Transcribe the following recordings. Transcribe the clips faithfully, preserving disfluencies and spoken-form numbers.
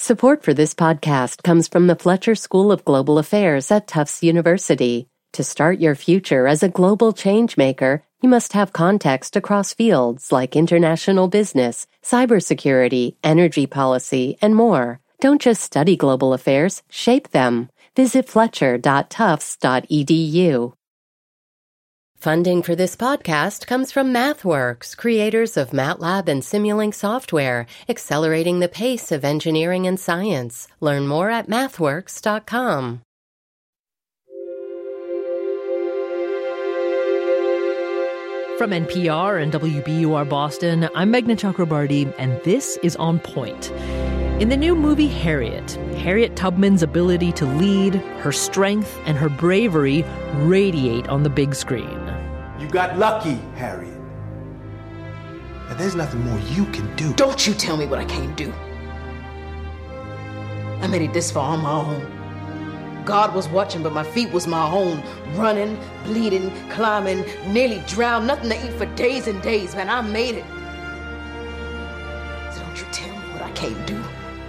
Support for this podcast comes from the Fletcher School of Global Affairs at Tufts University. To start your future as a global changemaker, you must have context across fields like international business, cybersecurity, energy policy, and more. Don't just study global affairs, shape them. Visit fletcher dot tufts dot e d u. Funding for this podcast comes from MathWorks, creators of MATLAB and Simulink software, accelerating the pace of engineering and science. Learn more at mathworks dot com. From N P R and W B U R Boston, I'm Meghna Chakrabarty, and this is On Point. In the new movie Harriet, Harriet Tubman's ability to lead, her strength, and her bravery radiate on the big screen. You got lucky, Harriet. And there's nothing more you can do. Don't you tell me what I can't do. I made it this far on my own. God was watching, but my feet was my own. Running, bleeding, climbing, nearly drowned, nothing to eat for days and days, man. I made it. So don't you tell me what I can't do.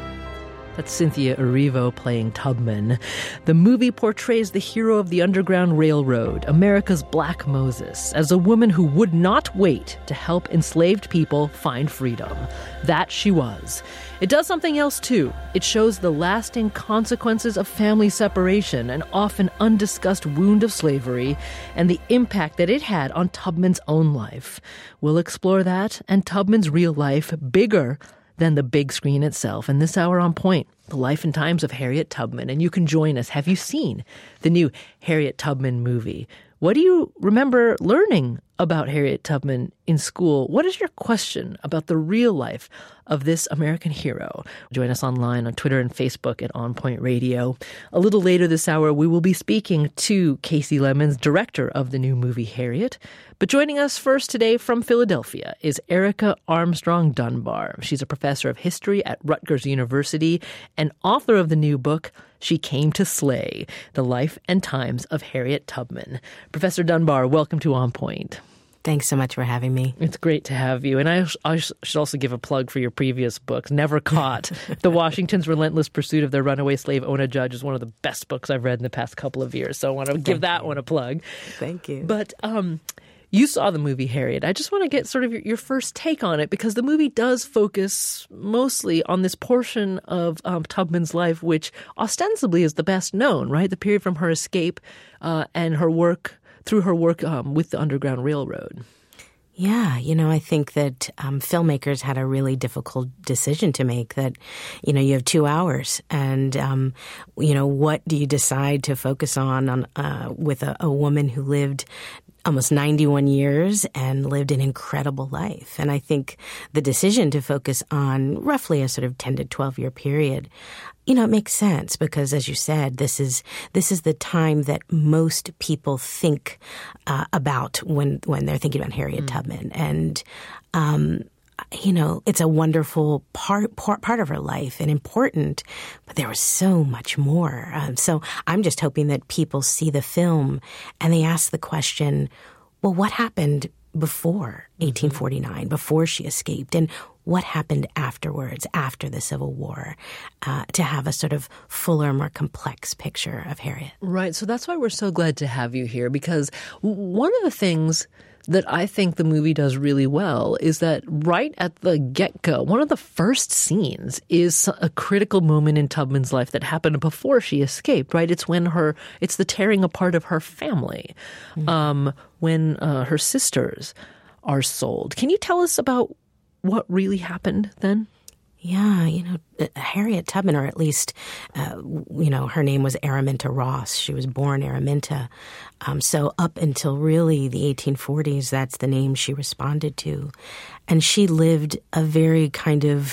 That's Cynthia Erivo playing Tubman. The movie portrays the hero of the Underground Railroad, America's Black Moses, as a woman who would not wait to help enslaved people find freedom. That she was. It does something else, too. It shows the lasting consequences of family separation, an often undiscussed wound of slavery, and the impact that it had on Tubman's own life. We'll explore that and Tubman's real life, bigger than the big screen itself. And this hour on Point, the life and times of Harriet Tubman. And you can join us. Have you seen the new Harriet Tubman movie? What do you remember learning about Harriet Tubman in school? What is your question about the real life of this American hero? Join us online on Twitter and Facebook at On Point Radio. A little later this hour, we will be speaking to Kasi Lemmons, director of the new movie Harriet. But joining us first today from Philadelphia is Erica Armstrong Dunbar. She's a professor of history at Rutgers University and author of the new book, She Came to Slay, The Life and Times of Harriet Tubman. Professor Dunbar, welcome to On Point. Thanks so much for having me. It's great to have you. And I, I should also give a plug for your previous books. Never Caught. The Washington's Relentless Pursuit of Their Runaway Slave Ona Judge is one of the best books I've read in the past couple of years. So I want to give Thank that you. one a plug. Thank you. But um, you saw the movie Harriet. I just want to get sort of your, your first take on it, because the movie does focus mostly on this portion of um, Tubman's life, which ostensibly is the best known, right? The period from her escape uh, and her work through her work um, with the Underground Railroad. Yeah, you know, I think that um, filmmakers had a really difficult decision to make, that, you know, you have two hours and, um, you know, what do you decide to focus on, on uh, with a, a woman who lived almost ninety-one years and lived an incredible life. And I think the decision to focus on roughly a sort of ten to twelve year period, you know, it makes sense because, as you said, this is this is the time that most people think uh, about when when they're thinking about Harriet mm. Tubman. And, um, you know, it's a wonderful part, part part of her life and important, but there was so much more. Um, so I'm just hoping that people see the film and they ask the question, well, what happened before eighteen forty-nine, before she escaped, and what happened afterwards, after the Civil War, uh, to have a sort of fuller, more complex picture of Harriet. Right. So that's why we're so glad to have you here, because one of the things that I think the movie does really well is that right at the get-go, one of the first scenes is a critical moment in Tubman's life that happened before she escaped, right? It's when her, it's the tearing apart of her family, mm-hmm. um, when uh, her sisters are sold. Can you tell us about what really happened then? Yeah, you know, Harriet Tubman, or at least, uh, you know, her name was Araminta Ross. She was born Araminta. Um, so up until really the eighteen forties, that's the name she responded to. And she lived a very kind of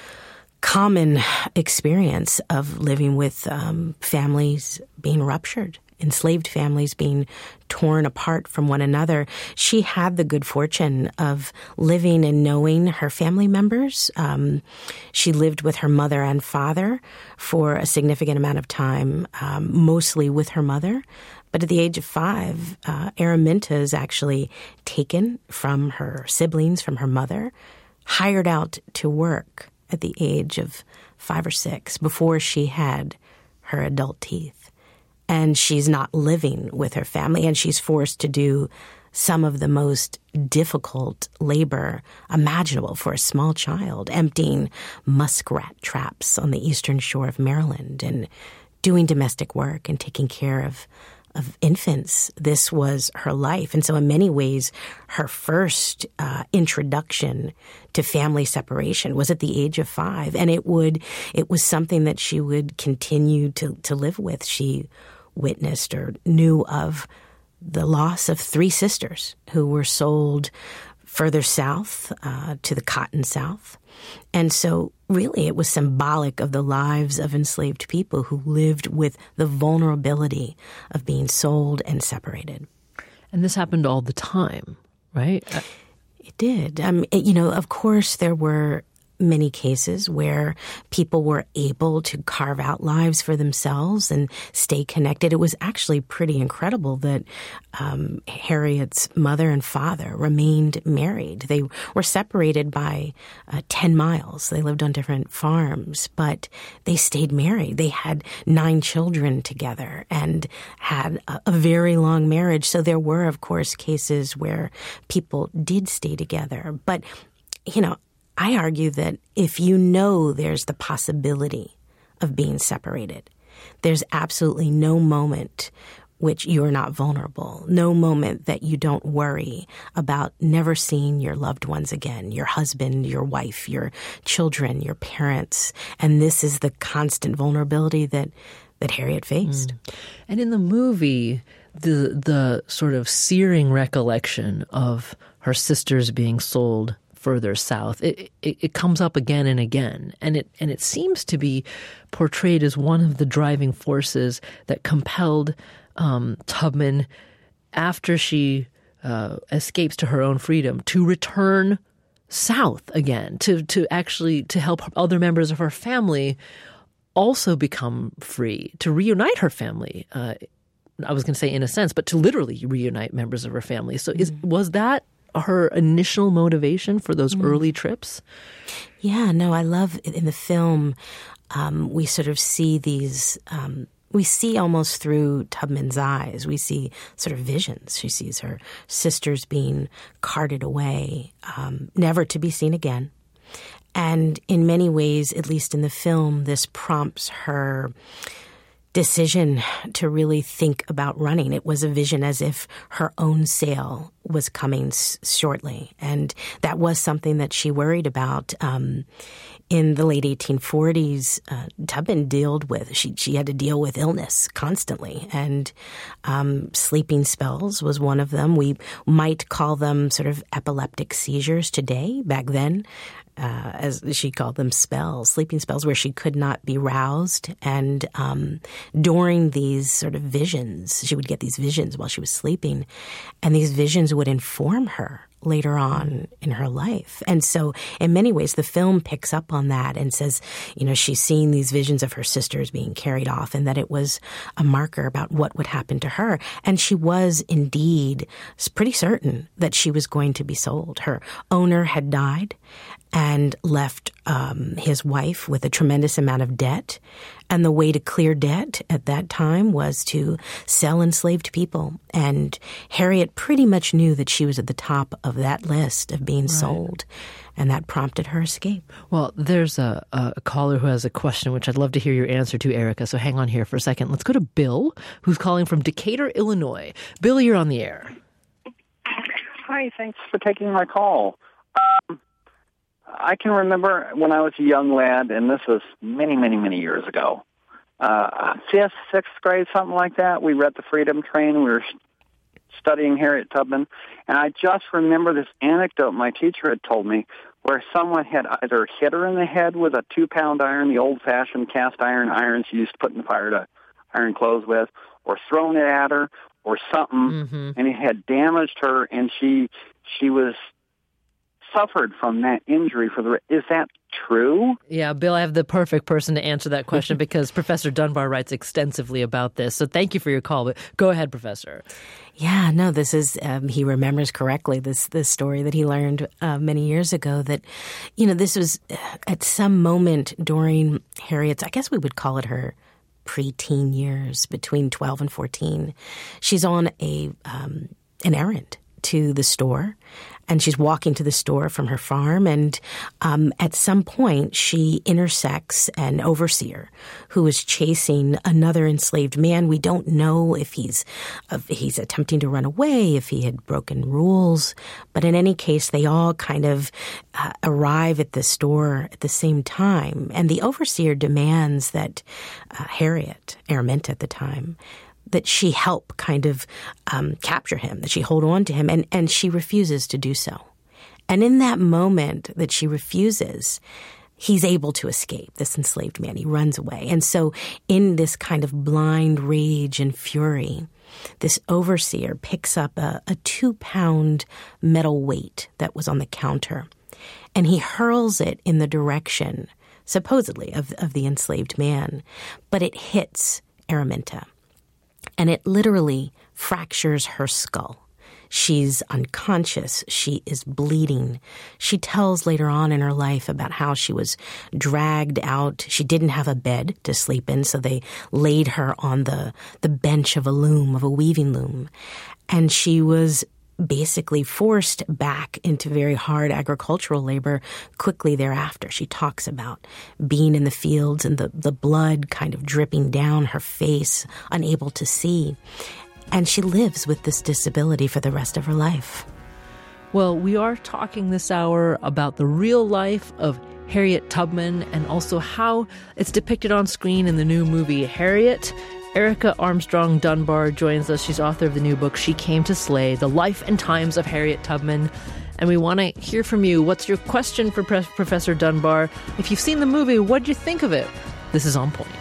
common experience of living with um, families being ruptured, enslaved families being torn apart from one another. She had the good fortune of living and knowing her family members. Um, she lived with her mother and father for a significant amount of time, um, mostly with her mother. But at the age of five, uh, Araminta is actually taken from her siblings, from her mother, hired out to work at the age of five or six, before she had her adult teeth. And she's not living with her family, and she's forced to do some of the most difficult labor imaginable for a small child, emptying muskrat traps on the eastern shore of Maryland and doing domestic work and taking care of of infants. This was her life. And so in many ways, her first uh, introduction to family separation was at the age of five. And it would it was something that she would continue to, to live with. She witnessed or knew of the loss of three sisters who were sold further south uh, to the Cotton South. And so really it was symbolic of the lives of enslaved people who lived with the vulnerability of being sold and separated. And this happened all the time, right? It did. Um, it, you know, of course, there were many cases where people were able to carve out lives for themselves and stay connected. It was actually pretty incredible that um, Harriet's mother and father remained married. They were separated by uh, ten miles. They lived on different farms, but they stayed married. They had nine children together and had a, a very long marriage. So there were, of course, cases where people did stay together. But, you know, I argue that if you know there's the possibility of being separated, there's absolutely no moment which you're not vulnerable, no moment that you don't worry about never seeing your loved ones again, your husband, your wife, your children, your parents. And this is the constant vulnerability that, that Harriet faced. Mm. And in the movie, the the sort of searing recollection of her sisters being sold further south, it, it it comes up again and again, and it and it seems to be portrayed as one of the driving forces that compelled um, Tubman, after she uh, escapes to her own freedom, to return south again, to to actually to help other members of her family also become free, to reunite her family. Uh, I was going to say in a sense, but to literally reunite members of her family. So is mm-hmm. was that her initial motivation for those mm. early trips? Yeah, no, I love in the film, um, we sort of see these, um, we see almost through Tubman's eyes, we see sort of visions. She sees her sisters being carted away, um, never to be seen again. And in many ways, at least in the film, this prompts her decision to really think about running. It was a vision as if her own sale was coming s- shortly. And that was something that she worried about. Um, in the late eighteen forties, uh, Tubman dealt with, she, she had to deal with illness constantly. And um, sleeping spells was one of them. We might call them sort of epileptic seizures today. Back then, Uh, as she called them, spells, sleeping spells, where she could not be roused. And um, during these sort of visions, she would get these visions while she was sleeping, and these visions would inform her later on in her life. And so in many ways, the film picks up on that and says, you know, she's seeing these visions of her sisters being carried off, and that it was a marker about what would happen to her. And she was indeed pretty certain that she was going to be sold. Her owner had died and left um, his wife with a tremendous amount of debt. And the way to clear debt at that time was to sell enslaved people. And Harriet pretty much knew that she was at the top of that list of being right. sold. And that prompted her escape. Well, there's a, a caller who has a question, which I'd love to hear your answer to, Erica. So hang on here for a second. Let's go to Bill, who's calling from Decatur, Illinois. Bill, you're on the air. Hi, thanks for taking my call. Um, I can remember when I was a young lad, and this was many, many, many years ago, uh, fifth, sixth grade, something like that. We were at the Freedom Train. We were studying Harriet Tubman, and I just remember this anecdote my teacher had told me where someone had either hit her in the head with a two-pound iron, the old-fashioned cast-iron irons you used to put in the fire to iron clothes with, or thrown it at her, or something, mm-hmm. and it had damaged her, and she she was suffered from that injury for the. Is that true? Yeah, Bill, I have the perfect person to answer that question because Professor Dunbar writes extensively about this. So thank you for your call. But go ahead, Professor. Yeah, no, this is, um, he remembers correctly this, this story that he learned uh, many years ago that, you know, this was at some moment during Harriet's, I guess we would call it her preteen years, between twelve and fourteen. She's on a um, an errand to the store, and she's walking to the store from her farm, and um, at some point she intersects an overseer who is chasing another enslaved man. We don't know if he's if he's attempting to run away, if he had broken rules, but in any case, they all kind of uh, arrive at the store at the same time, and the overseer demands that uh, Harriet, Araminta at the time, that she help kind of um, capture him, that she hold on to him, and, and she refuses to do so. And in that moment that she refuses, he's able to escape, this enslaved man. He runs away. And so in this kind of blind rage and fury, this overseer picks up a, a two-pound metal weight that was on the counter, and he hurls it in the direction, supposedly, of, of the enslaved man. But it hits Araminta. And it literally fractures her skull. She's unconscious. She is bleeding. She tells later on in her life about how she was dragged out. She didn't have a bed to sleep in, so they laid her on the, the bench of a loom, of a weaving loom. And she was basically forced back into very hard agricultural labor quickly thereafter. She talks about being in the fields and the, the blood kind of dripping down her face, unable to see. And she lives with this disability for the rest of her life. Well, we are talking this hour about the real life of Harriet Tubman and also how it's depicted on screen in the new movie Harriet. Erica Armstrong Dunbar joins us. She's author of the new book, She Came to Slay, The Life and Times of Harriet Tubman. And we want to hear from you. What's your question for Pre- Professor Dunbar? If you've seen the movie, what did you think of it? This is On Point.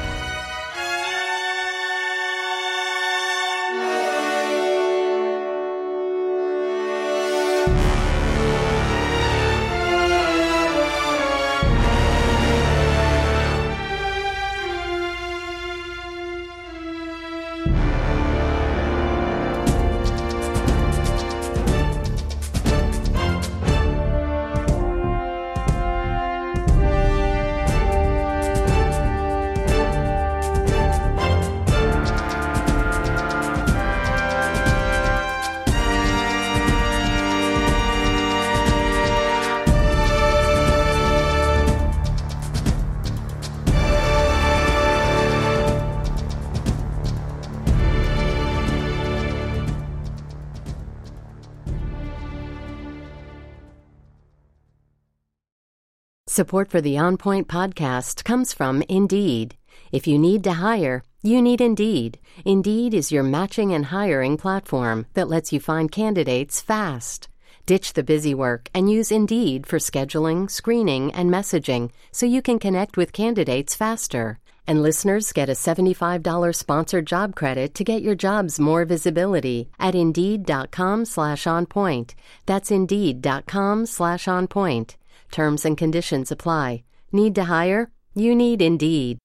Support for the On Point podcast comes from Indeed. If you need to hire, you need Indeed. Indeed is your matching and hiring platform that lets you find candidates fast. Ditch the busy work and use Indeed for scheduling, screening, and messaging so you can connect with candidates faster. And listeners get a seventy-five dollars sponsored job credit to get your jobs more visibility at Indeed.com slash on point. That's Indeed.com slash on point. Terms and conditions apply. Need to hire? You need Indeed.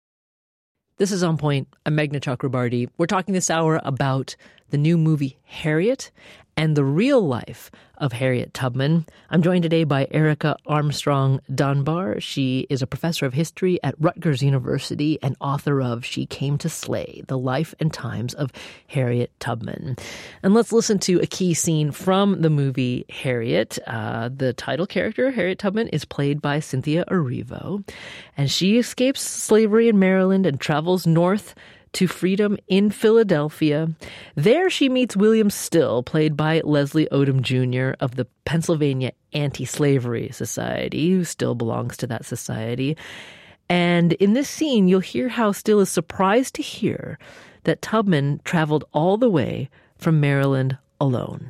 This is On Point. I'm Meghna Chakrabarti. We're talking this hour about the new movie Harriet and the real life of Harriet Tubman. I'm joined today by Erica Armstrong Dunbar. She is a professor of history at Rutgers University and author of She Came to Slay, The Life and Times of Harriet Tubman. And let's listen to a key scene from the movie Harriet. Uh, the title character, Harriet Tubman, is played by Cynthia Erivo, and she escapes slavery in Maryland and travels north to freedom in Philadelphia. There she meets William Still, played by Leslie Odom Junior of the Pennsylvania Anti-Slavery Society, who still belongs to that society. And in this scene, you'll hear how Still is surprised to hear that Tubman traveled all the way from Maryland alone.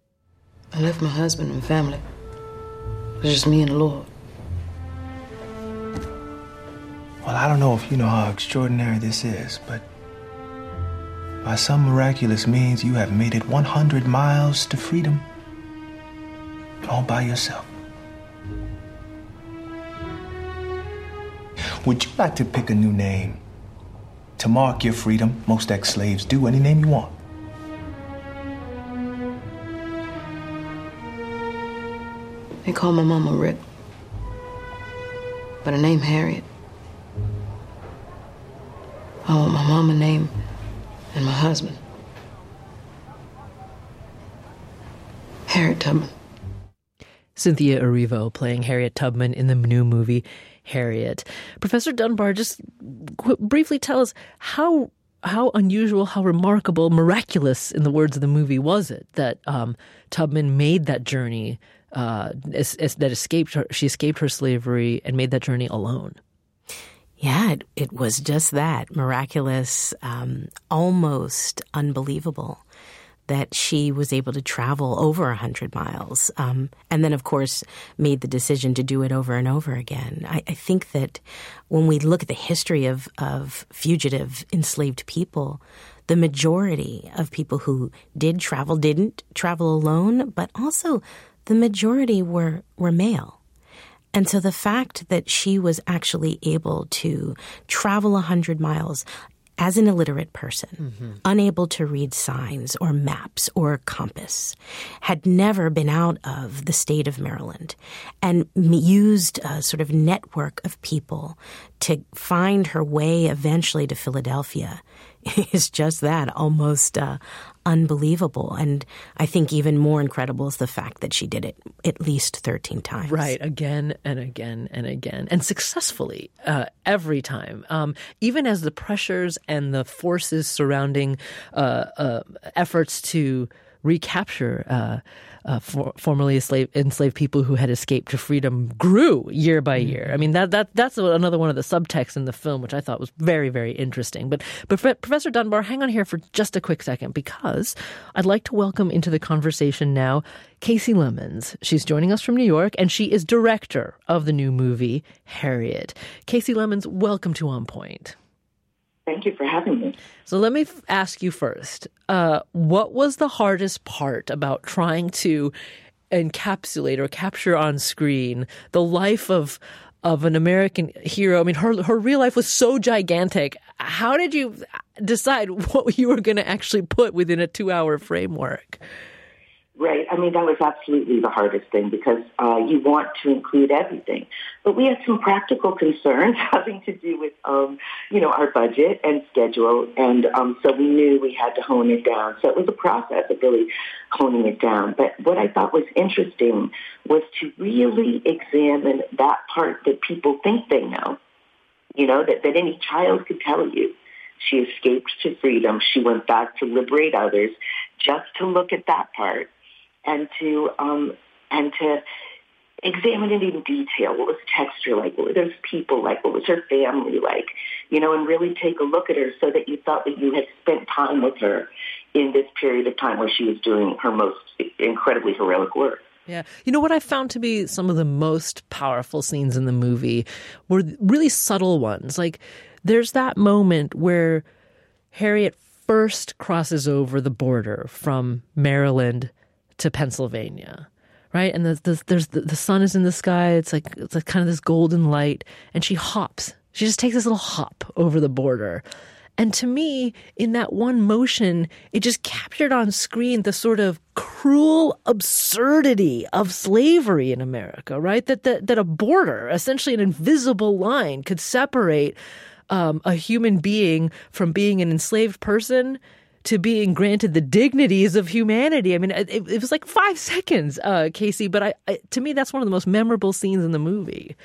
I left my husband and family. It was just me and the Lord. Well, I don't know if you know how extraordinary this is, but by some miraculous means, you have made it one hundred miles to freedom. all by yourself. Would you like to pick a new name to mark your freedom? Most ex-slaves do. Any name you want. They call my mama Rick, but her name Harriet. I want my mama name and my husband. Harriet Tubman. Cynthia Erivo playing Harriet Tubman in the new movie Harriet. Professor Dunbar, just qu- briefly tell us how how unusual, how remarkable, miraculous, in the words of the movie, was it that um, Tubman made that journey, uh, es- es- that escaped her, she escaped her slavery and made that journey alone? Yeah, it, it was just that, miraculous, um, almost unbelievable, that she was able to travel over one hundred miles. Um, and then, of course, made the decision to do it over and over again. I, I think that when we look at the history of, of fugitive enslaved people, the majority of people who did travel didn't travel alone, but also the majority were, were male. And so the fact that she was actually able to travel one hundred miles as an illiterate person, mm-hmm. unable to read signs or maps or a compass, had never been out of the state of Maryland, and used a sort of network of people to find her way eventually to Philadelphia, is just that, almost uh, unbelievable. And I think even more incredible is the fact that she did it at least thirteen times. Right, again and again and again, and successfully uh, every time. Um, even as the pressures and the forces surrounding uh, uh, efforts to recapture uh, uh, for, formerly enslaved, enslaved people who had escaped to freedom grew year by year. I mean, that that that's another one of the subtexts in the film, which I thought was very, very interesting. But, but Professor Dunbar, hang on here for just a quick second, because I'd like to welcome into the conversation now Kasi Lemmons. She's joining us from New York, and she is director of the new movie, Harriet. Kasi Lemmons, welcome to On Point. Thank you for having me. So let me f- ask you first, uh, what was the hardest part about trying to encapsulate or capture on screen the life of of an American hero? I mean, her her real life was so gigantic. How did you decide what you were going to actually put within a two-hour framework? Right. I mean, that was absolutely the hardest thing, because uh, you want to include everything. But we had some practical concerns having to do with, um, you know, our budget and schedule. And um, so we knew we had to hone it down. So it was a process of really honing it down. But what I thought was interesting was to really examine that part that people think they know, you know, that, that any child could tell you. She escaped to freedom. She went back to liberate others, just to look at that part. And to um, and to examine it in detail. What was texture like? What were those people like? What was her family like? You know, and really take a look at her so that you thought that you had spent time with her in this period of time where she was doing her most incredibly heroic work. Yeah. You know, what I found to be some of the most powerful scenes in the movie were really subtle ones. Like, there's that moment where Harriet first crosses over the border from Maryland to Pennsylvania, right? And the, the, there's the, the sun is in the sky. It's like it's like kind of this golden light, and she hops. She just takes this little hop over the border. And to me, in that one motion, it just captured on screen the sort of cruel absurdity of slavery in America, right? That that, that a border, essentially an invisible line, could separate um, a human being from being an enslaved person to being granted the dignities of humanity. I mean, it, it was like five seconds, uh, Kasi, but I, I, to me, that's one of the most memorable scenes in the movie.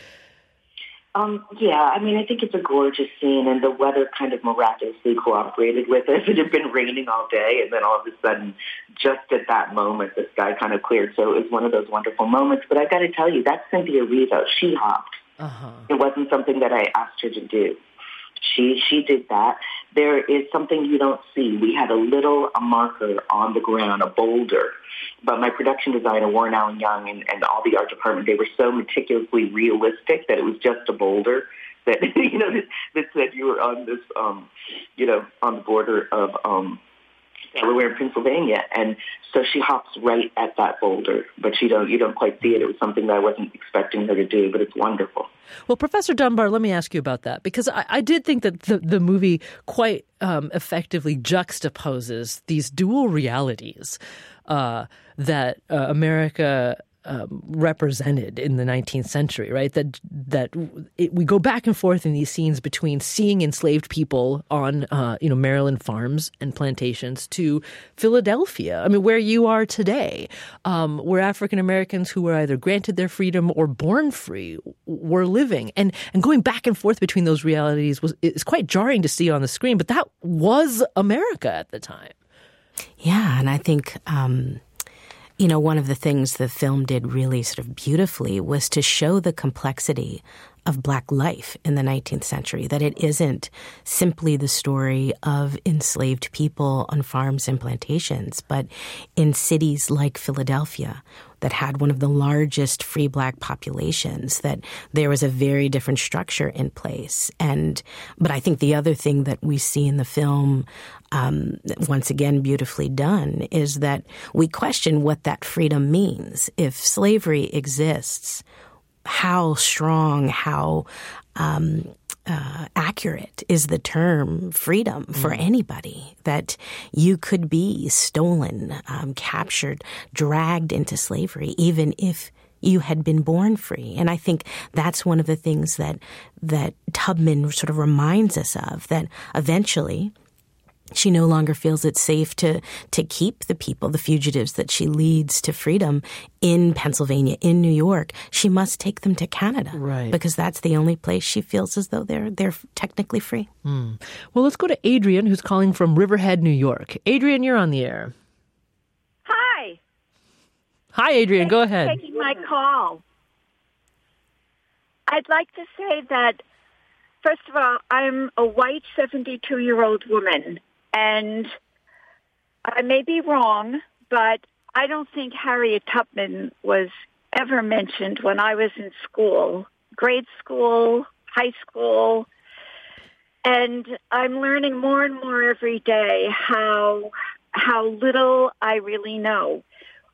Um, yeah, I mean, I think it's a gorgeous scene, and the weather kind of miraculously cooperated with us. It had been raining all day, and then all of a sudden, just at that moment, the sky kind of cleared. So it was one of those wonderful moments. But I got to tell you, that's Cynthia Erivo. She hopped. Uh-huh. It wasn't something that I asked her to do. She she did that. There is something you don't see. We had a little a marker on the ground, a boulder. But my production designer, Warren Allen Young, and, and all the art department, they were so meticulously realistic that it was just a boulder that, you know, that, that said you were on this, um, you know, on the border of um, Delaware and Pennsylvania, and so she hops right at that boulder. But you don't you don't quite see it. It was something that I wasn't expecting her to do, but it's wonderful. Well, Professor Dunbar, let me ask you about that, because I, I did think that the, the movie quite um, effectively juxtaposes these dual realities uh, that uh, America Um, represented in the nineteenth century, right? That that it, we go back and forth in these scenes between seeing enslaved people on, uh, you know, Maryland farms and plantations to Philadelphia. I mean, where you are today, um, where African Americans who were either granted their freedom or born free were living, and and going back and forth between those realities was is quite jarring to see on the screen. But that was America at the time. Yeah, and I think. Um You know, one of the things the film did really sort of beautifully was to show the complexity of Black life in the nineteenth century, that it isn't simply the story of enslaved people on farms and plantations, but in cities like Philadelphia that had one of the largest free Black populations, that there was a very different structure in place. And but I think the other thing that we see in the film, um, once again beautifully done, is that we question what that freedom means. If slavery exists, how strong, how um, uh, accurate is the term freedom for mm. anybody, that you could be stolen, um, captured, dragged into slavery, even if you had been born free. And I think that's one of the things that that Tubman sort of reminds us of, that eventually she no longer feels it's safe to to keep the people, the fugitives that she leads to freedom in Pennsylvania, in New York. She must take them to Canada, right? Because that's the only place she feels as though they're they're technically free. Mm. Well, let's go to Adrian, who's calling from Riverhead, New York. Adrian, you're on the air. Hi. Hi, Adrian. Thanks go ahead. For taking my call. I'd like to say that, first of all, I'm a white seventy-two-year-old woman. And I may be wrong, but I don't think Harriet Tubman was ever mentioned when I was in school, grade school, high school. And I'm learning more and more every day how how little I really know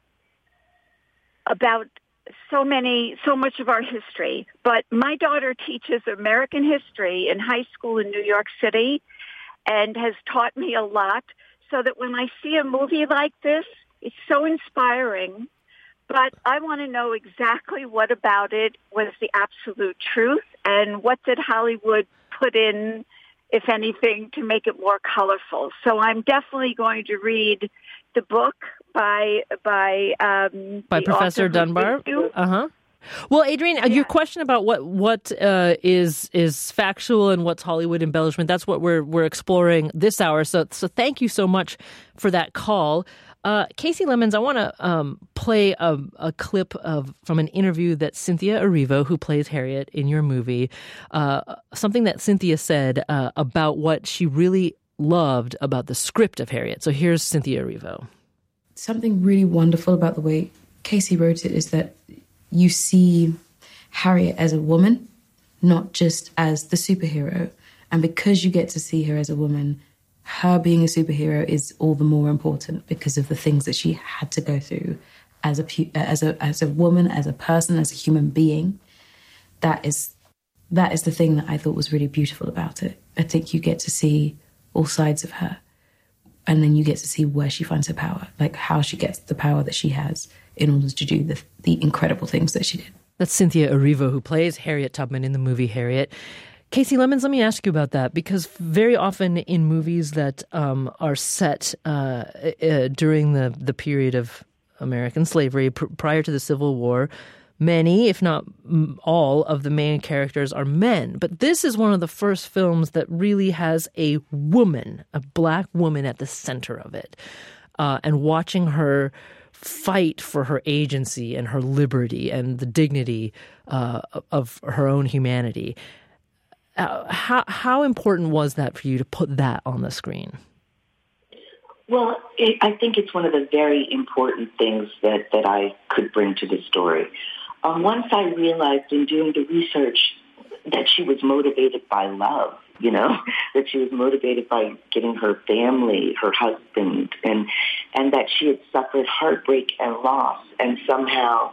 about so many, so much of our history. But my daughter teaches American history in high school in New York City, and has taught me a lot, so that when I see a movie like this, it's so inspiring. But I want to know exactly what about it was the absolute truth, and what did Hollywood put in, if anything, to make it more colorful. So I'm definitely going to read the book by by um, by Professor Dunbar. Uh huh. Well, Adrian, yeah. Your question about what what uh, is is factual and what's Hollywood embellishment, that's what we're we're exploring this hour. So so thank you so much for that call. Uh, Kasi Lemmons, I want to um, play a, a clip of from an interview that Cynthia Erivo, who plays Harriet in your movie, uh, something that Cynthia said uh, about what she really loved about the script of Harriet. So here's Cynthia Erivo. Something really wonderful about the way Kasi wrote it is that you see Harriet as a woman, not just as the superhero. And because you get to see her as a woman, her being a superhero is all the more important because of the things that she had to go through as a as a as a woman, as a person, as a human being. That is that is the thing that I thought was really beautiful about it. I think you get to see all sides of her, and then you get to see where she finds her power, like how she gets the power that she has in order to do the, the incredible things that she did. That's Cynthia Erivo, who plays Harriet Tubman in the movie Harriet. Kasi Lemmons, let me ask you about that, because very often in movies that um, are set uh, uh, during the, the period of American slavery, pr- prior to the Civil War, many, if not all, of the main characters are men. But this is one of the first films that really has a woman, a Black woman at the center of it. Uh, and watching her fight for her agency and her liberty and the dignity uh, of her own humanity. Uh, how how important was that for you to put that on the screen? Well, it, I think it's one of the very important things that, that I could bring to the story. Um, once I realized in doing the research that she was motivated by love, you know, that she was motivated by getting her family, her husband, and and that she had suffered heartbreak and loss, and somehow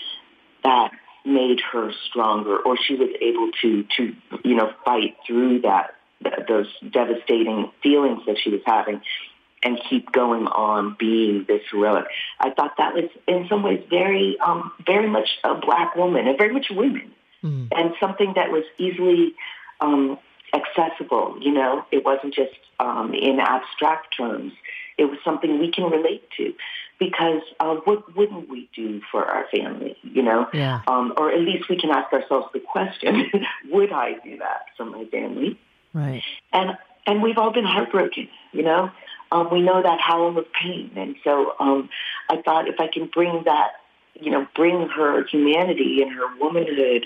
that made her stronger, or she was able to, to you know, fight through that, those devastating feelings that she was having and keep going on being this heroic. I thought that was in some ways very, um, very much a Black woman and very much women. Mm. And something that was easily um, accessible, you know. It wasn't just um, in abstract terms. It was something we can relate to, because uh, what wouldn't we do for our family, you know? Yeah. Um, or at least we can ask ourselves the question, would I do that for my family? Right. And and we've all been heartbroken, you know? Um, we know that howl of pain. And so um, I thought if I can bring that, you know, bring her humanity and her womanhood,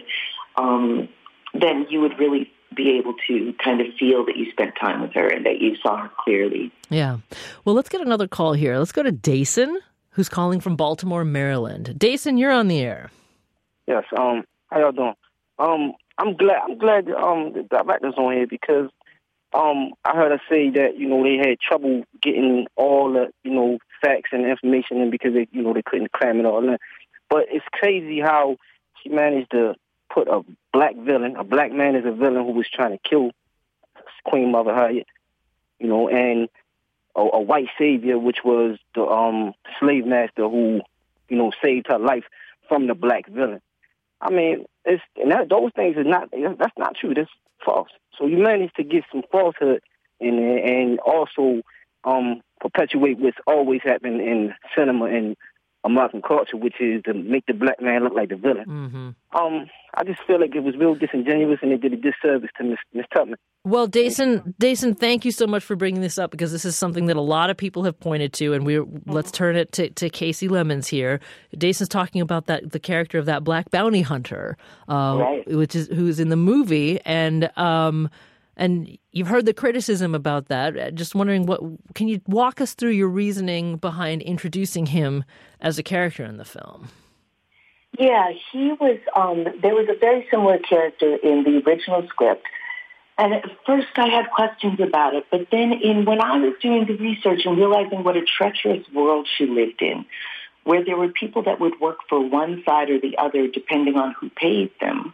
um, then you would really be able to kind of feel that you spent time with her and that you saw her clearly. Yeah. Well, let's get another call here. Let's go to Dason, who's calling from Baltimore, Maryland. Dason, you're on the air. Yes. Um. How y'all doing? Um. I'm glad. I'm glad um the director's on here, because um I heard her say that, you know, they had trouble getting all the, you know, facts and information in because they, you know, they couldn't cram it all in. But it's crazy how she managed to put a black villain, a black man as a villain who was trying to kill Queen Mother Harriet, you know, and a, a white savior, which was the um, slave master who, you know, saved her life from the black villain. I mean, it's and that, those things are not, that's not true. That's false. So you managed to get some falsehood in there and also um, perpetuate what's always happened in cinema and American culture, which is to make the black man look like the villain. Mm-hmm. Um, I just feel like it was real disingenuous, and it did a disservice to Miss Miss Tubman. Well, Dason, Dason, thank you so much for bringing this up, because this is something that a lot of people have pointed to, and we let's turn it to, to Kasi Lemmons here. Dason's talking about that the character of that black bounty hunter, uh, right. which is who's in the movie, and um, and you've heard the criticism about that. Just wondering, what can you walk us through your reasoning behind introducing him as a character in the film? Yeah, he was, um, there was a very similar character in the original script. And at first I had questions about it, but then in when I was doing the research and realizing what a treacherous world she lived in, where there were people that would work for one side or the other depending on who paid them,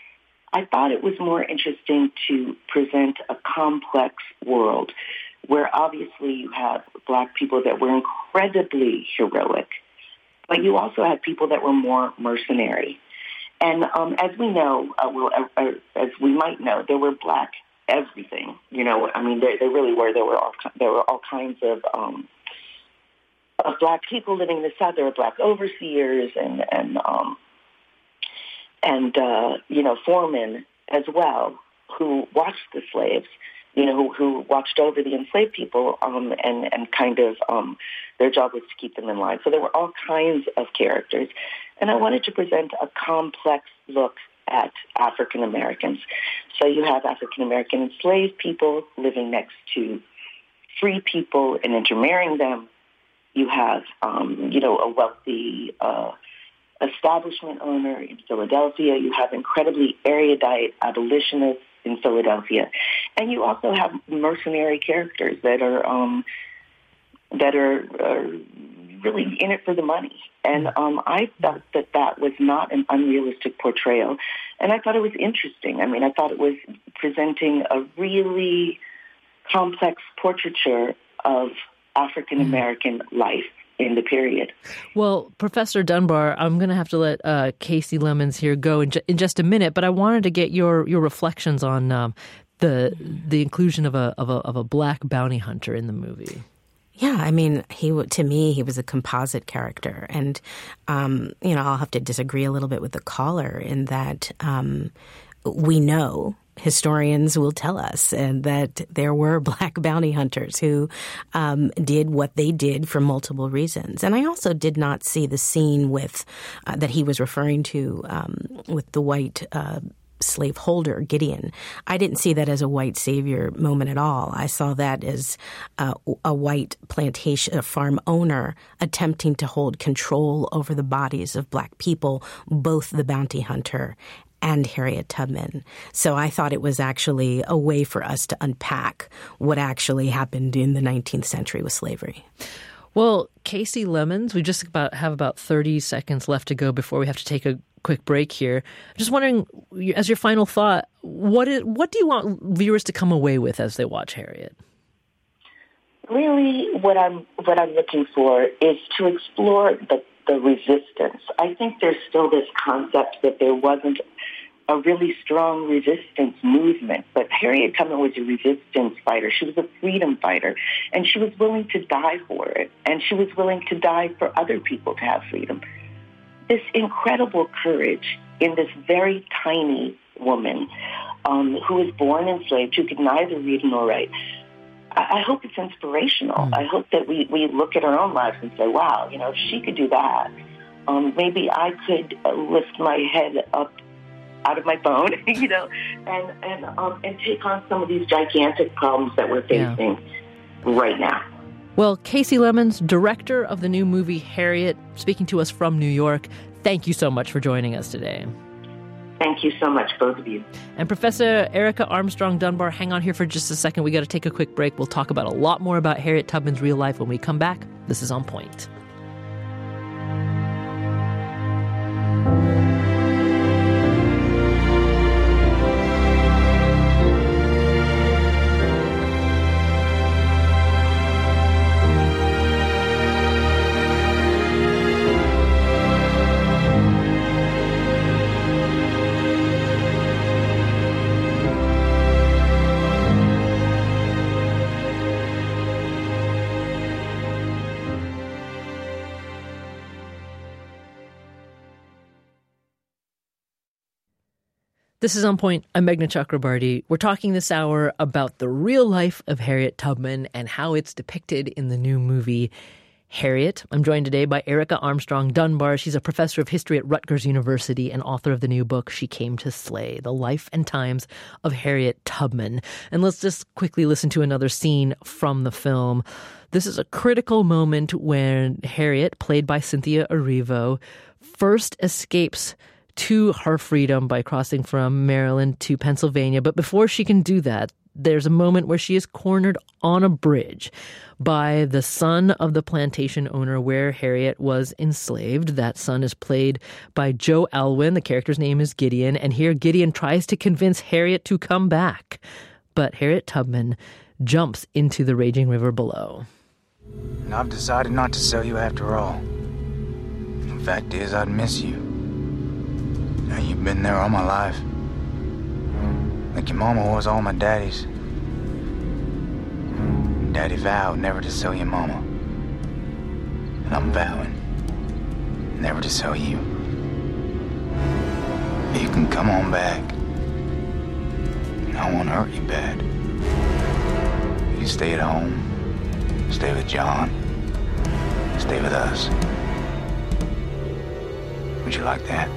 I thought it was more interesting to present a complex world where obviously you have black people that were incredibly heroic, but you also had people that were more mercenary. And um, as we know, uh, well, uh, uh, as we might know, there were black everything. You know, I mean, there, there really were. There were all there were all kinds of um, of black people living in the South. There were black overseers and and um, and uh, you know, foremen as well who watched the slaves. You know, who, who watched over the enslaved people, um, and and kind of um, their job was to keep them in line. So there were all kinds of characters, and I wanted to present a complex look at African Americans. So you have African American enslaved people living next to free people and intermarrying them. You have, um, you know, a wealthy uh, establishment owner in Philadelphia. You have incredibly erudite abolitionists in Philadelphia, and you also have mercenary characters that are um, that are, are really in it for the money. And um, I thought that that was not an unrealistic portrayal, and I thought it was interesting. I mean, I thought it was presenting a really complex portraiture of African American mm. life in the period. Well, Professor Dunbar, I'm going to have to let uh, Kasi Lemmons here go in, ju- in just a minute, but I wanted to get your your reflections on um, the the inclusion of a, of a of a black bounty hunter in the movie. Yeah, I mean, he to me, he was a composite character. And, um, you know, I'll have to disagree a little bit with the caller in that um, we know, historians will tell us, and that there were black bounty hunters who um, did what they did for multiple reasons. And I also did not see the scene with uh, that he was referring to um, with the white uh, slaveholder, Gideon. I didn't see that as a white savior moment at all. I saw that as uh, a white plantation, a farm owner attempting to hold control over the bodies of black people, both the bounty hunter and Harriet Tubman. So I thought it was actually a way for us to unpack what actually happened in the nineteenth century with slavery. Well, Kasi Lemmons, we just about have about thirty seconds left to go before we have to take a quick break here. Just wondering, as your final thought, what is, what do you want viewers to come away with as they watch Harriet? Really, what I'm what I'm looking for is to explore the, the resistance. I think there's still this concept that there wasn't a really strong resistance movement, but Harriet Tubman was a resistance fighter. She was a freedom fighter, and she was willing to die for it, and she was willing to die for other people to have freedom. This incredible courage in this very tiny woman um, who was born enslaved, who could neither read nor write. I hope it's inspirational. Mm. I hope that we, we look at our own lives and say, wow, you know, if she could do that, um, maybe I could uh, lift my head up out of my phone, you know, and and um, and take on some of these gigantic problems that we're facing yeah. right now. Well, Kasi Lemmons, director of the new movie Harriet, speaking to us from New York, thank you so much for joining us today. Thank you so much, both of you. And Professor Erica Armstrong Dunbar, hang on here for just a second. We got to take a quick break. We'll talk about a lot more about Harriet Tubman's real life when we come back. This is On Point. This is On Point. I'm Meghna Chakrabarty. We're talking this hour about the real life of Harriet Tubman and how it's depicted in the new movie Harriet. I'm joined today by Erica Armstrong Dunbar. She's a professor of history at Rutgers University and author of the new book, She Came to Slay, The Life and Times of Harriet Tubman. And let's just quickly listen to another scene from the film. This is a critical moment when Harriet, played by Cynthia Erivo, first escapes to her freedom by crossing from Maryland to Pennsylvania. But before she can do that, there's a moment where she is cornered on a bridge by the son of the plantation owner where Harriet was enslaved. That son is played by Joe Alwyn. The character's name is Gideon. And here Gideon tries to convince Harriet to come back. But Harriet Tubman jumps into the raging river below. And I've decided not to sell you after all. The fact is, I'd miss you. Now, you've been there all my life. Like your mama was all my daddy's. Daddy vowed never to sell your mama. And I'm vowing never to sell you. You can come on back. I won't hurt you bad. You stay at home. Stay with John. Stay with us. Would you like that?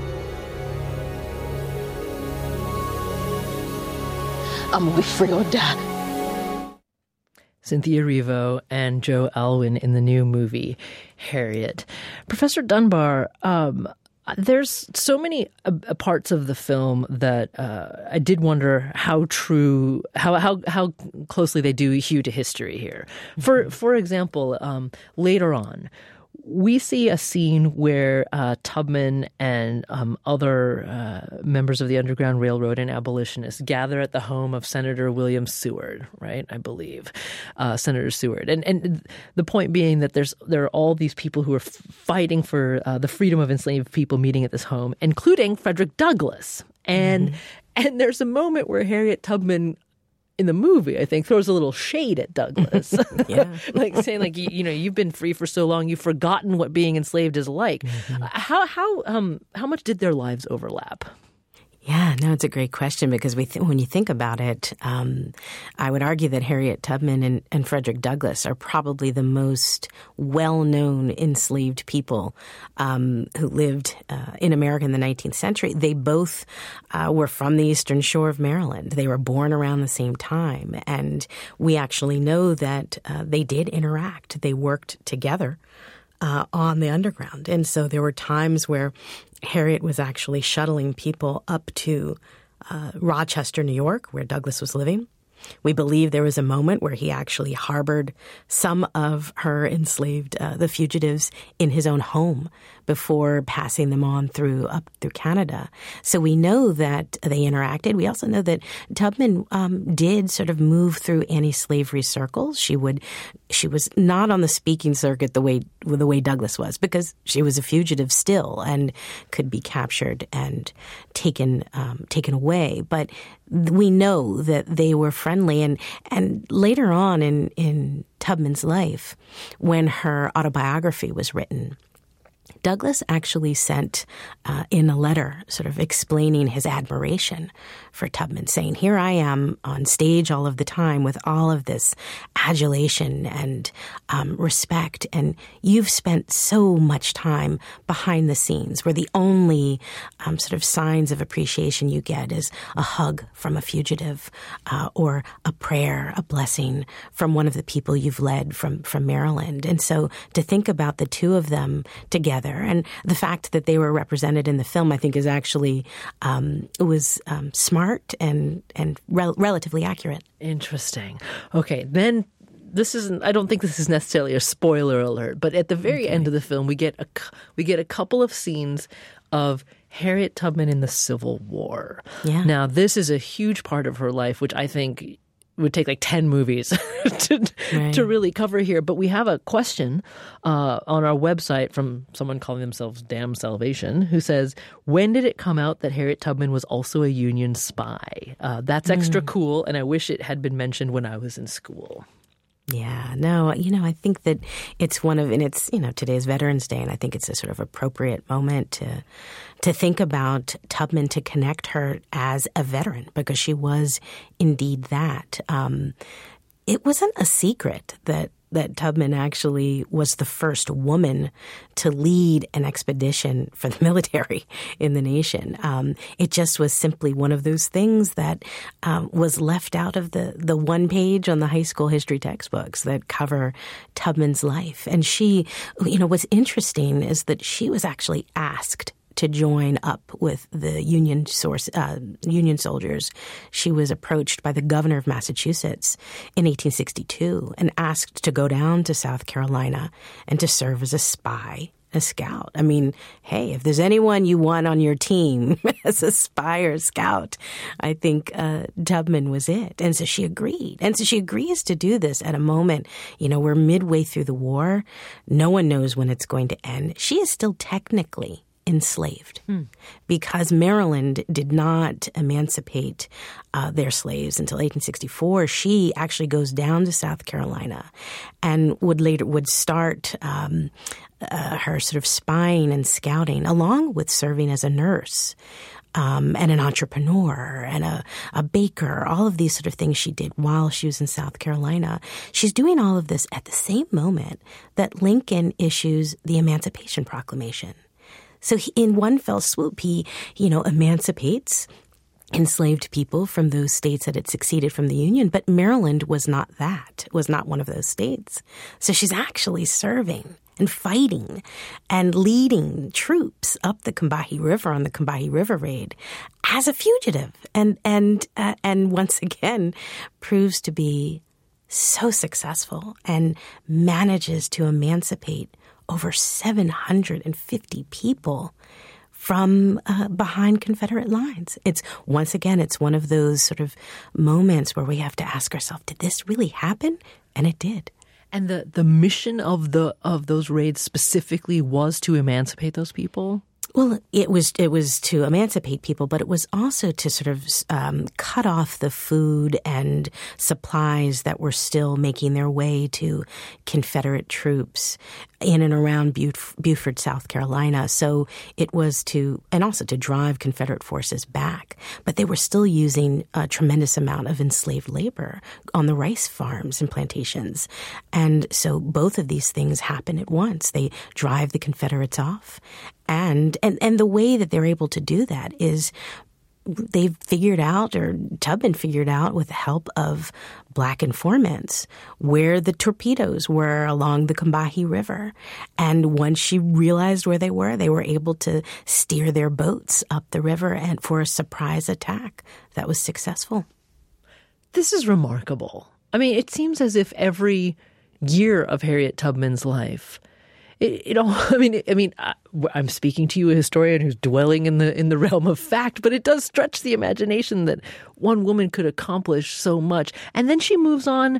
I'm gonna be free or die. Cynthia Erivo and Joe Alwyn in the new movie Harriet. Professor Dunbar, um, there's so many uh, parts of the film that uh, I did wonder how true, how how how closely they do hew to history here. For for example, um, later on, we see a scene where uh, Tubman and um, other uh, members of the Underground Railroad and abolitionists gather at the home of Senator William Seward, right? I believe uh, Senator Seward, and and the point being that there's there are all these people who are f- fighting for uh, the freedom of enslaved people meeting at this home, including Frederick Douglass, and mm-hmm. and there's a moment where Harriet Tubman, in the movie, I think, throws a little shade at Douglass. Yeah. Like saying, like, you, you know, you've been free for so long, you've forgotten what being enslaved is like. Mm-hmm. How how um how much did their lives overlap? Yeah, no, it's a great question because we th- when you think about it, um, I would argue that Harriet Tubman and, and Frederick Douglass are probably the most well-known enslaved people um, who lived uh, in America in the nineteenth century. They both uh, were from the Eastern Shore of Maryland. They were born around the same time, and we actually know that uh, they did interact. They worked together uh, on the Underground, and so there were times where Harriet was actually shuttling people up to uh, Rochester, New York, where Douglass was living. We believe there was a moment where he actually harbored some of her enslaved, uh, the fugitives, in his own home before passing them on through up through Canada. So we know that they interacted. We also know that Tubman um, did sort of move through anti-slavery circles. She would, she was not on the speaking circuit the way the way Douglass was, because she was a fugitive still and could be captured and taken um, taken away. But we know that they were friendly, and and later on in in Tubman's life, when her autobiography was written, Douglass actually sent uh, in a letter sort of explaining his admiration for Tubman, saying, here I am on stage all of the time with all of this adulation and um, respect, and you've spent so much time behind the scenes where the only um, sort of signs of appreciation you get is a hug from a fugitive uh, or a prayer, a blessing from one of the people you've led from, from Maryland. And so to think about the two of them together, and the fact that they were represented in the film, I think, is actually um, was um, smart and and rel- relatively accurate. Interesting. Okay, then this isn't. I don't think this is necessarily a spoiler alert, but at the very okay. end of the film, we get a we get a couple of scenes of Harriet Tubman in the Civil War. Yeah. Now, this is a huge part of her life, which I think would take like ten movies to, right. to really cover here. But we have a question uh, on our website from someone calling themselves Damn Salvation, who says, when did it come out that Harriet Tubman was also a Union spy? Uh, that's extra mm. cool, and I wish it had been mentioned when I was in school. Yeah, no, you know, I think that it's one of, and it's, you know, today's Veterans Day, and I think it's a sort of appropriate moment to to think about Tubman, to connect her as a veteran, because she was indeed that. Um, it wasn't a secret that that Tubman actually was the first woman to lead an expedition for the military in the nation. Um, it just was simply one of those things that um, was left out of the, the one page on the high school history textbooks that cover Tubman's life. And she, you know, what's interesting is that she was actually asked to join up with the Union source, uh, Union soldiers. She was approached by the governor of Massachusetts in eighteen sixty-two and asked to go down to South Carolina and to serve as a spy, a scout. I mean, hey, if there's anyone you want on your team as a spy or a scout, I think uh, Tubman was it. And so she agreed. And so she agrees to do this at a moment, you know, we're midway through the war. No one knows when it's going to end. She is still technically enslaved hmm. because Maryland did not emancipate uh, their slaves until eighteen sixty-four. She actually goes down to South Carolina and would later would start um, uh, her sort of spying and scouting, along with serving as a nurse. Um, and an entrepreneur and a, a baker, all of these sort of things she did while she was in South Carolina. She's doing all of this at the same moment that Lincoln issues the Emancipation Proclamation. So he, in one fell swoop, he, you know, emancipates enslaved people from those states that had seceded from the Union. But Maryland was not that, was not one of those states. So she's actually serving and fighting and leading troops up the Combahee River on the Combahee River Raid as a fugitive. And, and, uh, and once again proves to be so successful and manages to emancipate over seven hundred fifty people from uh, behind Confederate lines. It's once again, it's one of those sort of moments where we have to ask ourselves, did this really happen? And it did. And the, the mission of the of those raids specifically was to emancipate those people? Well, it was it was to emancipate people, but it was also to sort of um, cut off the food and supplies that were still making their way to Confederate troops in and around Buf- Beaufort, South Carolina. So it was to, and also to drive Confederate forces back. But they were still using a tremendous amount of enslaved labor on the rice farms and plantations. And so both of these things happen at once. They drive the Confederates off. And, and, and the way that they're able to do that is they figured out, or Tubman figured out with the help of black informants, where the torpedoes were along the Combahee River. And once she realized where they were, they were able to steer their boats up the river and for a surprise attack that was successful. This is remarkable. I mean, it seems as if every year of Harriet Tubman's life, It, it all, I mean, I mean, I, I'm speaking to you, a historian who's dwelling in the in the realm of fact, but it does stretch the imagination that one woman could accomplish so much. And then she moves on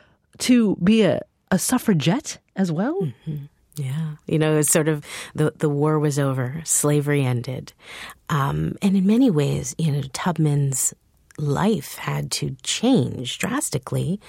to be a, a suffragette as well. Mm-hmm. Yeah. You know, it's sort of the, the war was over, slavery ended. Um, and in many ways, you know, Tubman's life had to change drastically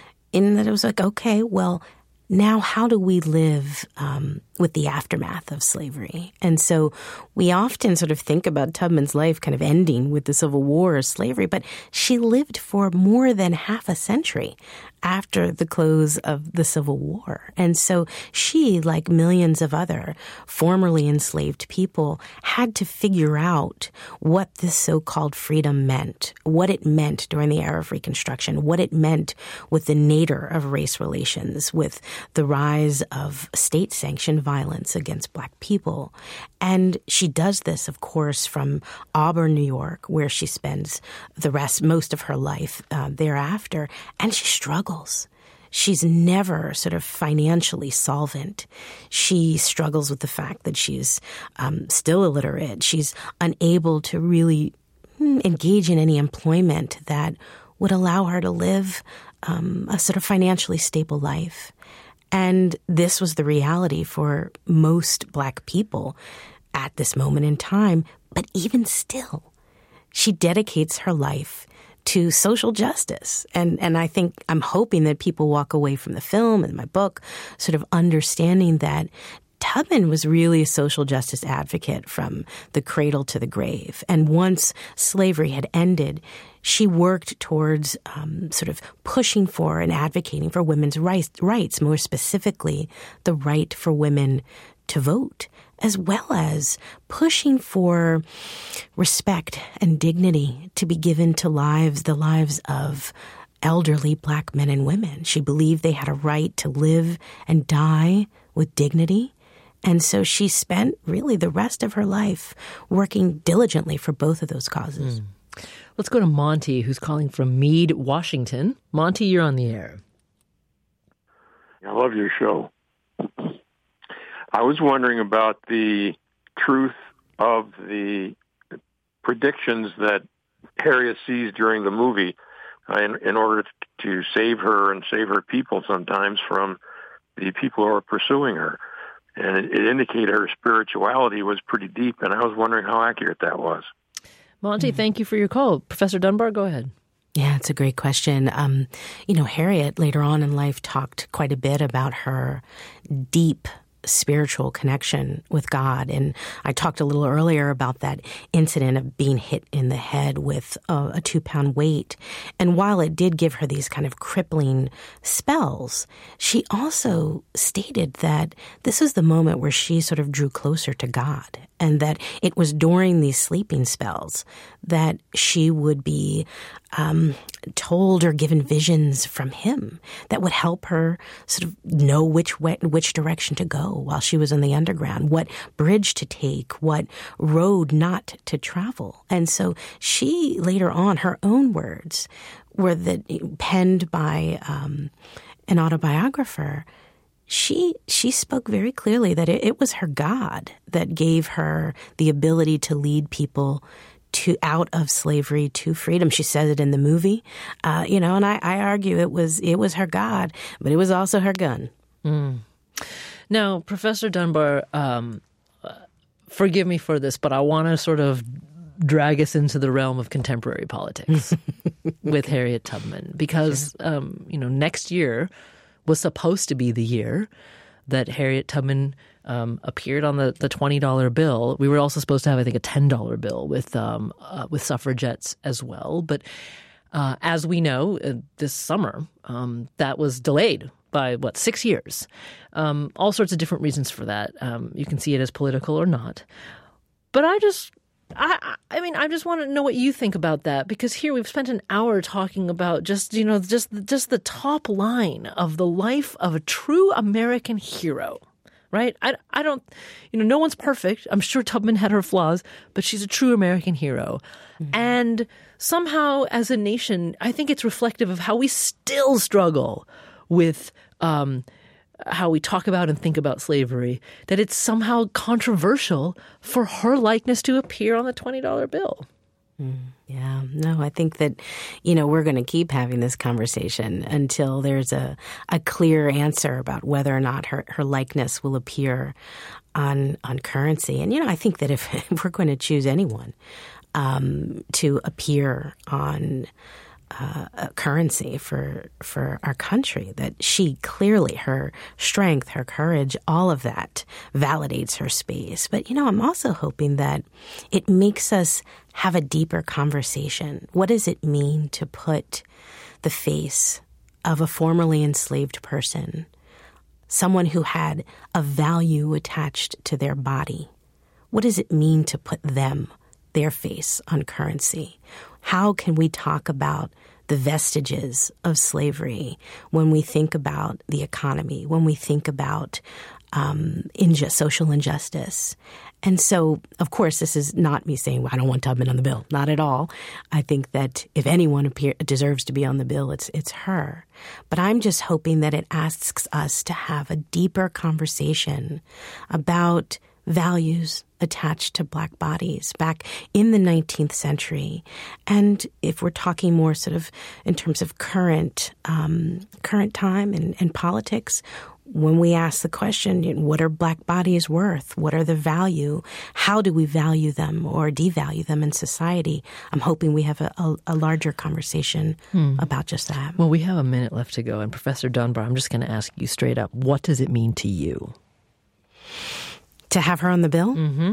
in that it was like, okay, well, now, how do we live um, with the aftermath of slavery? And so we often sort of think about Tubman's life kind of ending with the Civil War or slavery, but she lived for more than half a century after the close of the Civil War. And so she, like millions of other formerly enslaved people, had to figure out what this so-called freedom meant, what it meant during the era of Reconstruction, what it meant with the nadir of race relations, with the rise of state-sanctioned violence against black people. And she does this, of course, from Auburn, New York, where she spends the rest, most of her life uh, thereafter, and she struggles. She's never sort of financially solvent. She struggles with the fact that she's um, still illiterate. She's unable to really engage in any employment that would allow her to live um, a sort of financially stable life. And this was the reality for most black people at this moment in time. But even still, she dedicates her life to social justice. And and I think I'm hoping that people walk away from the film and my book sort of understanding that Tubman was really a social justice advocate from the cradle to the grave. And once slavery had ended, she worked towards um, sort of pushing for and advocating for women's rights, rights, more specifically the right for women to vote, as well as pushing for respect and dignity to be given to lives, the lives of elderly black men and women. She believed they had a right to live and die with dignity. And so she spent really the rest of her life working diligently for both of those causes. Mm. Let's go to Monty, who's calling from Meade, Washington. Monty, you're on the air. I love your show. I was wondering about the truth of the predictions that Harriet sees during the movie uh, in, in order to save her and save her people sometimes from the people who are pursuing her. And it, it indicated her spirituality was pretty deep, and I was wondering how accurate that was. Monty, mm-hmm. Thank you for your call. Professor Dunbar, go ahead. Yeah, it's a great question. Um, you know, Harriet later on in life talked quite a bit about her deep spiritual connection with God. And I talked a little earlier about that incident of being hit in the head with a, a two-pound weight. And while it did give her these kind of crippling spells, she also stated that this is the moment where she sort of drew closer to God, and that it was during these sleeping spells that she would be um, told or given visions from him that would help her sort of know which way, which direction to go while she was in the underground, what bridge to take, what road not to travel. And so she later on, her own words were that penned by um, an autobiographer. She she spoke very clearly that it, it was her God that gave her the ability to lead people to out of slavery to freedom. She said it in the movie, uh, you know, and I, I argue it was it was her God, but it was also her gun. Mm. Now, Professor Dunbar, um, forgive me for this, but I want to sort of drag us into the realm of contemporary politics with Harriet Tubman, because sure. um, you know, next year was supposed to be the year that Harriet Tubman um, appeared on the, the twenty dollar bill. We were also supposed to have, I think, a ten dollar bill with um, uh, with suffragettes as well. But uh, as we know, uh, this summer, um, that was delayed by, what, six years. Um, all sorts of different reasons for that. Um, you can see it as political or not. But I just I, I mean, I just want to know what you think about that, because here we've spent an hour talking about just, you know, just just the top line of the life of a true American hero, right? I, I don't, you know, no one's perfect. I'm sure Tubman had her flaws, but she's a true American hero. Mm-hmm. And somehow as a nation, I think it's reflective of how we still struggle with um how we talk about and think about slavery, that it's somehow controversial for her likeness to appear on the twenty dollar bill. Mm, yeah, no, I think that, you know, we're going to keep having this conversation until there's a, a clear answer about whether or not her, her likeness will appear on on currency. And, you know, I think that if, if we're going to choose anyone um, to appear on Uh, a currency for for our country, that she clearly, her strength, her courage, all of that validates her space. But, you know, I'm also hoping that it makes us have a deeper conversation. What does it mean to put the face of a formerly enslaved person, someone who had a value attached to their body? What does it mean to put them, their face, on currency? How can we talk about the vestiges of slavery when we think about the economy, when we think about um, inju- social injustice? And so, of course, this is not me saying, well, I don't want Tubman on the bill. Not at all. I think that if anyone appear, deserves to be on the bill, it's it's her. But I'm just hoping that it asks us to have a deeper conversation about values attached to Black bodies back in the nineteenth century. And if we're talking more sort of in terms of current um, current time and, and politics, when we ask the question, what are Black bodies worth? What are the value? How do we value them or devalue them in society? I'm hoping we have a, a, a larger conversation hmm. about just that. Well, we have a minute left to go. And Professor Dunbar, I'm just going to ask you straight up, what does it mean to you? To have her on the bill? Mm-hmm.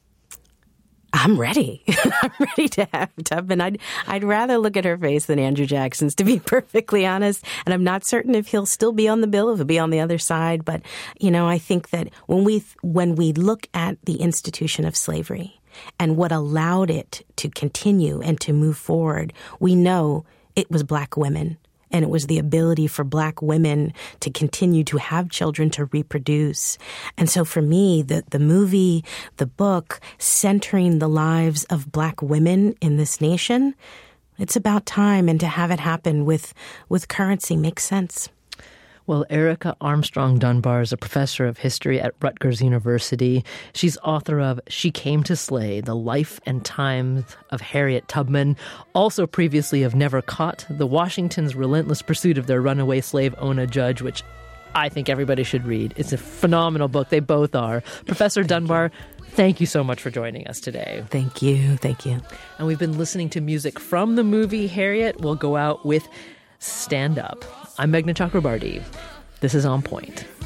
I'm ready. I'm ready to have Tubman. I'd, I'd rather look at her face than Andrew Jackson's, to be perfectly honest. And I'm not certain if he'll still be on the bill, if he'll be on the other side. But, you know, I think that when we when we look at the institution of slavery and what allowed it to continue and to move forward, we know it was Black women. And it was the ability for Black women to continue to have children, to reproduce. And so for me, the, the movie, the book, centering the lives of Black women in this nation, it's about time. And to have it happen with, with currency makes sense. Well, Erica Armstrong Dunbar is a professor of history at Rutgers University. She's author of She Came to Slay, The Life and Times of Harriet Tubman, also previously of Never Caught, The Washington's Relentless Pursuit of Their Runaway Slave Ona Judge, which I think everybody should read. It's a phenomenal book. They both are. Professor Dunbar, thank you so much for joining us today. Thank you. Thank you. And we've been listening to music from the movie Harriet. We'll go out with Stand Up. I'm Meghna Chakrabarti. This is On Point.